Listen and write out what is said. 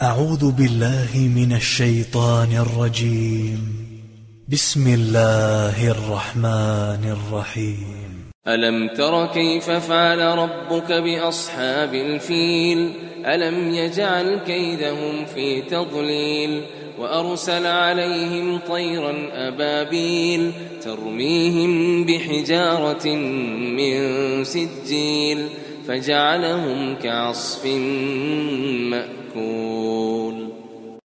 أعوذ بالله من الشيطان الرجيم. بسم الله الرحمن الرحيم. ألم تر كيف فعل ربك بأصحاب الفيل ألم يجعل كيدهم في تضليل وأرسل عليهم طيرا أبابيل ترميهم بحجارة من سجيل فجعلهم كعصف مأكول.